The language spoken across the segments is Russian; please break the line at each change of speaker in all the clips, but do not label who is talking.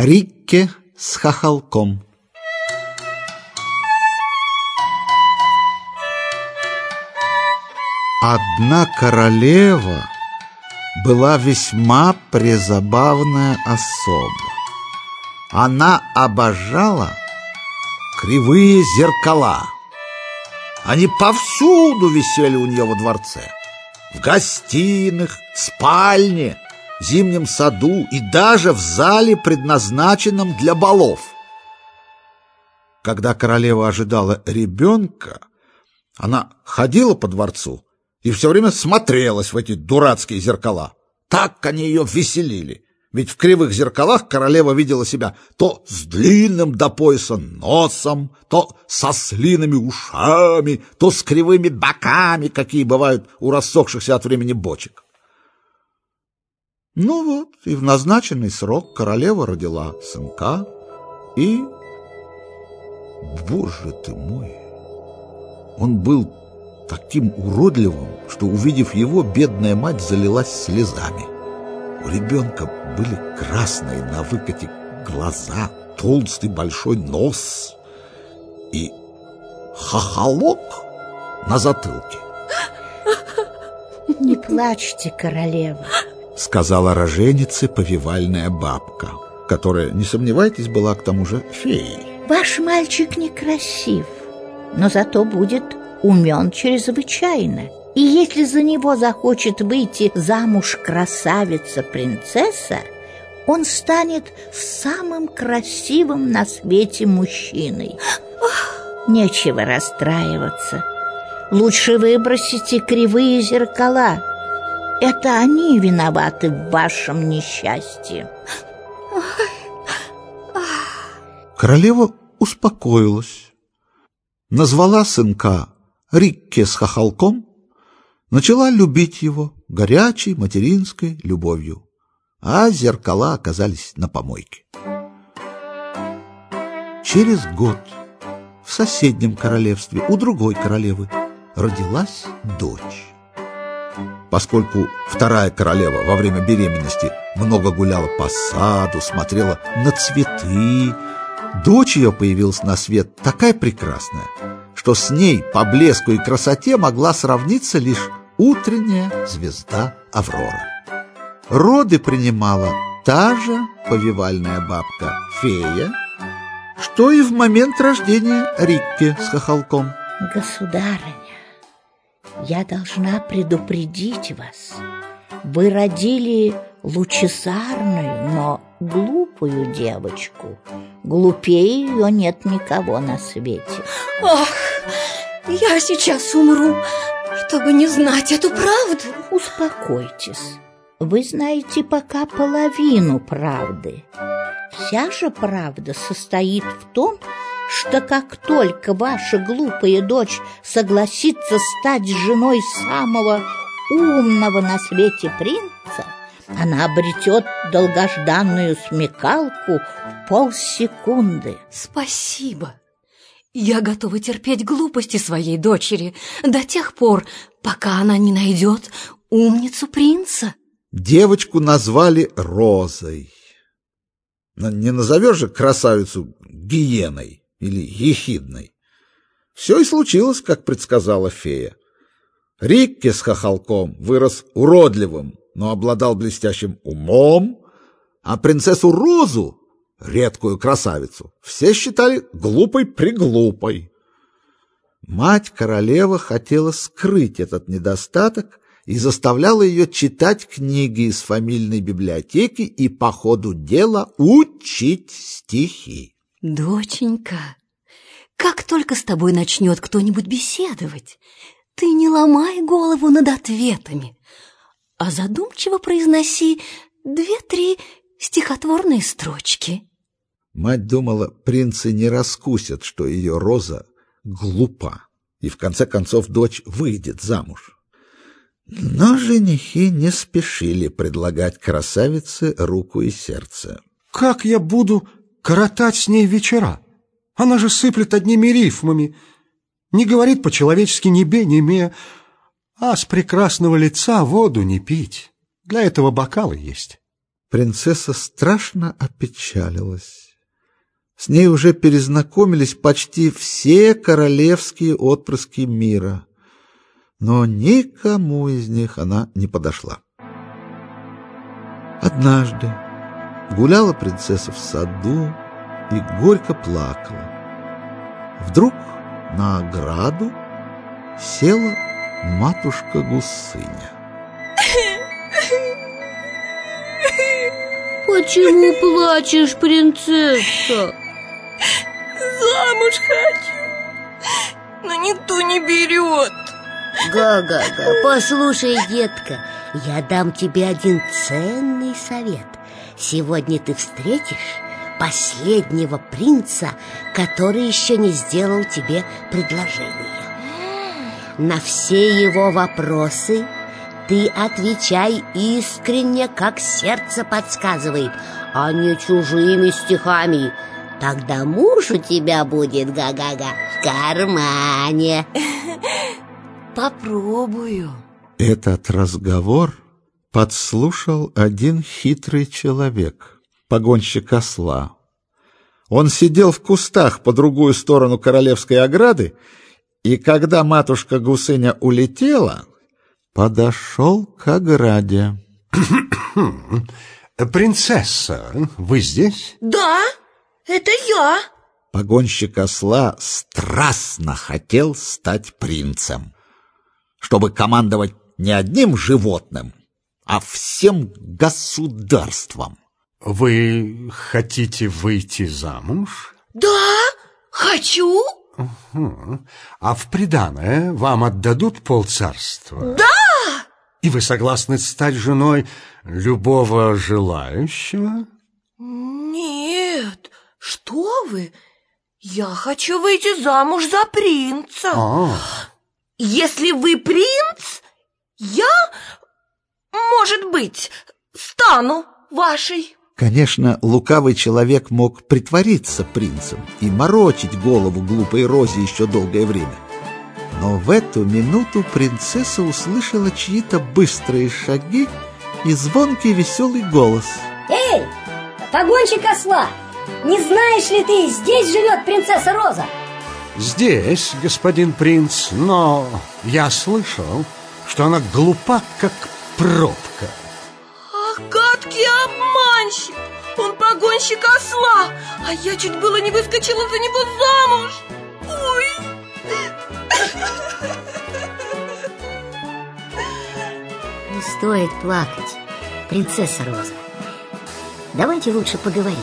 Рикке с хохолком. Одна королева была весьма презабавная особа. Она обожала кривые зеркала. Они повсюду висели у нее во дворце. В гостиных, спальне, зимнем саду и даже в зале, предназначенном для балов. Когда королева ожидала ребенка, она ходила по дворцу и все время смотрелась в эти дурацкие зеркала. Так они ее веселили. Ведь в кривых зеркалах королева видела себя то с длинным до пояса носом, то со ослиными ушами, то с кривыми боками, какие бывают у рассохшихся от времени бочек. Ну вот, и в назначенный срок королева родила сынка, и... Боже ты мой! Он был таким уродливым, что, увидев его, бедная мать залилась слезами. У ребенка были красные на выкате глаза, толстый большой нос и хохолок на затылке.
«Не плачьте, королева»,
— сказала роженице повивальная бабка, которая, не сомневайтесь, была к тому же феей.
«Ваш мальчик некрасив, но зато будет умен чрезвычайно. И если за него захочет выйти замуж красавица-принцесса, он станет самым красивым на свете мужчиной. Нечего расстраиваться. Лучше выбросите кривые зеркала. Это они виноваты в вашем несчастье».
Королева успокоилась, назвала сынка Рикке с хохолком, начала любить его горячей материнской любовью, а зеркала оказались на помойке. Через год в соседнем королевстве у другой королевы родилась дочь. Поскольку вторая королева во время беременности много гуляла по саду, смотрела на цветы, дочь ее появилась на свет такая прекрасная, что с ней по блеску и красоте могла сравниться лишь утренняя звезда Аврора. Роды принимала та же повивальная бабка фея, что и в момент рождения Рикке с хохолком.
«Государыня, я должна предупредить вас. Вы родили лучезарную, но глупую девочку. Глупее ее нет никого на свете».
«Ах, я сейчас умру, чтобы не знать эту правду».
«Успокойтесь. Вы знаете пока половину правды. Вся же правда состоит в том, что как только ваша глупая дочь согласится стать женой самого умного на свете принца, она обретет долгожданную смекалку в полсекунды».
«Спасибо. Я готова терпеть глупости своей дочери до тех пор, пока она не найдет умницу принца».
Девочку назвали Розой. Но не назовешь же красавицу Гиеной или Ехидной. Все и случилось, как предсказала фея. Рикке с хохолком вырос уродливым, но обладал блестящим умом, а принцессу Розу, редкую красавицу, все считали глупой-преглупой. Мать королева хотела скрыть этот недостаток и заставляла ее читать книги из фамильной библиотеки и по ходу дела учить стихи.
«Доченька, как только с тобой начнет кто-нибудь беседовать, ты не ломай голову над ответами, а задумчиво произноси 2-3 стихотворные строчки».
Мать думала, принцы не раскусят, что ее Роза глупа, и в конце концов дочь выйдет замуж. Но женихи не спешили предлагать красавице руку и сердце.
«Как я буду коротать с ней вечера? Она же сыплет одними рифмами, не говорит по-человечески ни бе, ни ме, а с прекрасного лица воду не пить. Для этого бокалы есть».
Принцесса страшно опечалилась. С ней уже перезнакомились почти все королевские отпрыски мира, но никому из них она не подошла. Однажды гуляла принцесса в саду и горько плакала. Вдруг на ограду села матушка Гусыня.
Почему плачешь, принцесса?
Замуж хочу, но никто не берет.
Га-га-га, послушай, детка, я дам тебе один ценный совет. Сегодня ты встретишь последнего принца, который еще не сделал тебе предложение. На все его вопросы ты отвечай искренне, как сердце подсказывает, а не чужими стихами. Тогда муж у тебя будет, га-га-га, в кармане.
Попробую.
Этот разговор подслушал один хитрый человек, погонщик осла. Он сидел в кустах по другую сторону королевской ограды, и когда матушка Гусыня улетела, подошел к ограде.
Принцесса, вы здесь?
Да, это я.
Погонщик осла страстно хотел стать принцем, чтобы командовать не одним животным, а всем государством.
Вы хотите выйти замуж?
Да, хочу.
А в приданое вам отдадут полцарства?
Да!
И вы согласны стать женой любого желающего?
Нет, что вы? Я хочу выйти замуж за принца. Если вы принц, я, может быть, стану вашей.
Конечно, лукавый человек мог притвориться принцем и морочить голову глупой Розе еще долгое время. Но в эту минуту принцесса услышала чьи-то быстрые шаги и звонкий веселый голос.
Эй, погонщик осла, не знаешь ли ты, здесь живет принцесса Роза?
Здесь, господин принц, но я слышал, что она глупа, как пробка.
Ах, гадкий обманщик! Он погонщик осла, а я чуть было не выскочила за него замуж. Ой!
Не стоит плакать, принцесса Роза. Давайте лучше поговорим.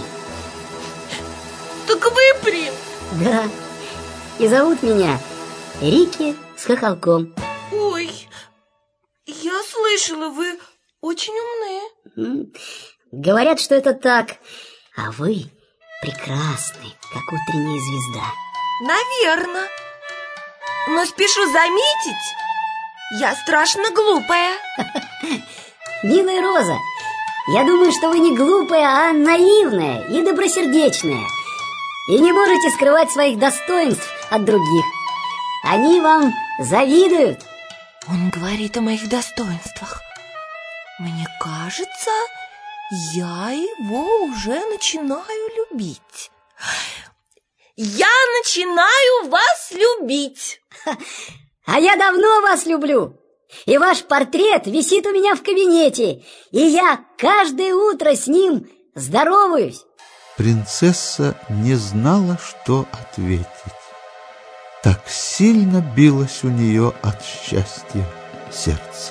Так вы принц?
Да, и зовут меня Рики с хохолком.
Ой, я слышала, вы очень умные.
Говорят, что это так. А вы прекрасны, как утренняя звезда.
Наверно. Но спешу заметить, я страшно глупая.
Милая Роза, я думаю, что вы не глупая, а наивная и добросердечная. И не можете скрывать своих достоинств от других. Они вам завидуют.
Он говорит о моих достоинствах. Мне кажется, я его уже начинаю любить. Я начинаю вас любить.
А я давно вас люблю. И ваш портрет висит у меня в кабинете. И я каждое утро с ним здороваюсь.
Принцесса не знала, что ответить. Так сильно билось у нее от счастья сердце.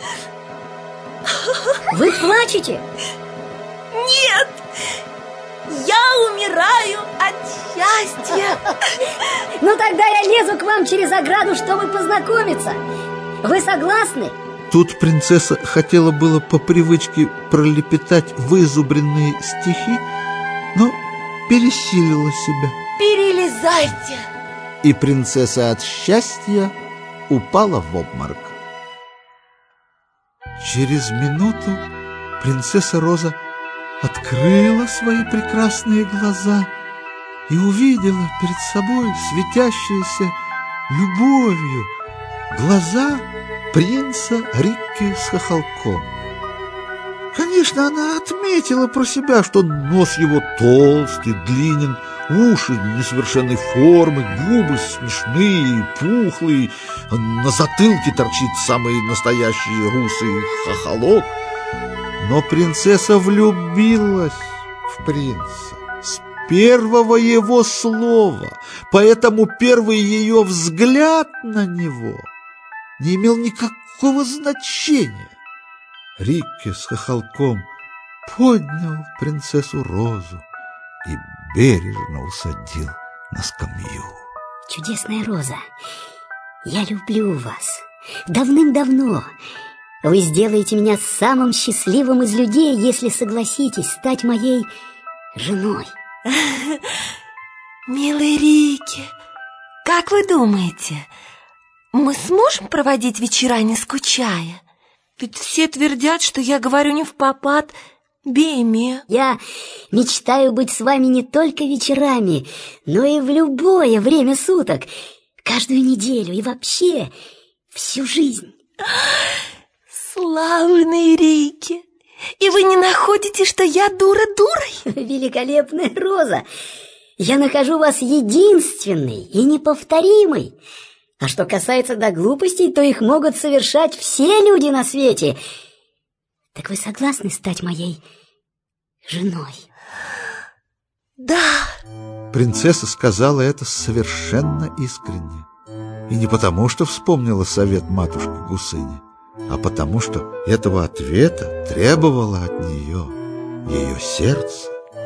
Вы плачете?
Нет, я умираю от счастья.
Ну тогда я лезу к вам через ограду, чтобы познакомиться. Вы согласны?
Тут принцесса хотела было по привычке пролепетать вызубренные стихи, но пересилила себя.
Перелезайте.
И принцесса от счастья упала в обморок. Через минуту принцесса Роза открыла свои прекрасные глаза и увидела перед собой светящиеся любовью глаза принца Рикки с хохолком. Конечно, она отметила про себя, что нос его толстый, длинен, уши несовершенной формы, губы смешные и пухлые, на затылке торчит самый настоящий русый хохолок. Но принцесса влюбилась в принца с первого его слова, поэтому первый ее взгляд на него не имел никакого значения. Рикке с хохолком поднял принцессу Розу и бережно усадил на скамью.
Чудесная Роза, я люблю вас. Давным-давно. Вы сделаете меня самым счастливым из людей, если согласитесь стать моей женой.
Милый Рикке, как вы думаете, мы сможем проводить вечера, не скучая? Ведь все твердят, что я говорю не впопад, бейме.
Я мечтаю быть с вами не только вечерами, но и в любое время суток, каждую неделю и вообще всю жизнь.
Славный Рикке! И вы не находите, что я дура дурой?
Великолепная Роза! Я нахожу вас единственной и неповторимой. А что касается до глупостей, то их могут совершать все люди на свете. Так вы согласны стать моей женой?
Да.
Принцесса сказала это совершенно искренне. И не потому, что вспомнила совет матушки Гусыни, а потому, что этого ответа требовало от нее ее сердце.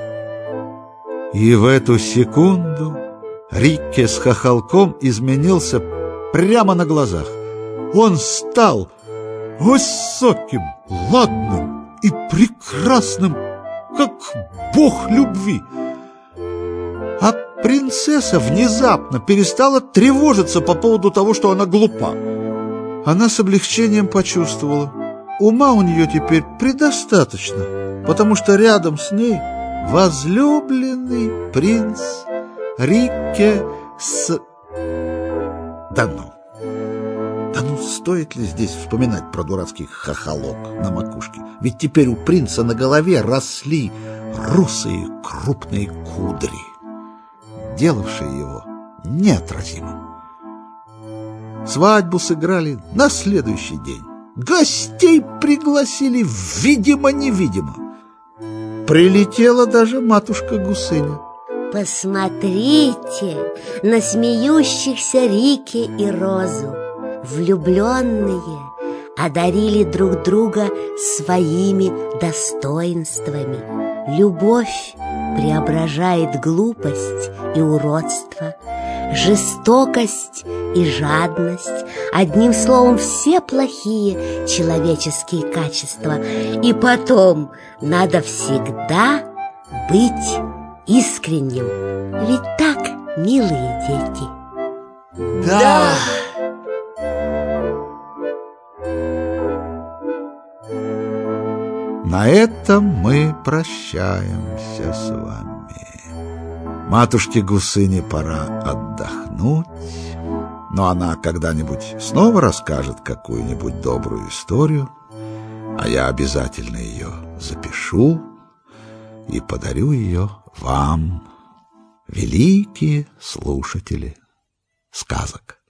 И в эту секунду Рикке с хохолком изменился прямо на глазах. Он стал высоким, ладным и прекрасным, как бог любви. А принцесса внезапно перестала тревожиться по поводу того, что она глупа. Она с облегчением почувствовала, ума у нее теперь предостаточно, потому что рядом с ней возлюбленный принц Рикке с... Да ну, стоит ли здесь вспоминать про дурацкий хохолок на макушке? Ведь теперь у принца на голове росли русые крупные кудри, делавшие его неотразимым. Свадьбу сыграли на следующий день. Гостей пригласили видимо-невидимо. Прилетела даже матушка Гусыня.
Посмотрите на смеющихся Рикке и Розу. Влюбленные одарили друг друга своими достоинствами. Любовь преображает глупость и уродство, жестокость и жадность, одним словом, все плохие человеческие качества. И потом надо всегда быть искренним. Ведь так, милые дети?
Да!
На этом мы прощаемся с вами. Матушке Гусыне пора отдохнуть, но она когда-нибудь снова расскажет какую-нибудь добрую историю, а я обязательно ее запишу и подарю ее вам, великие слушатели сказок.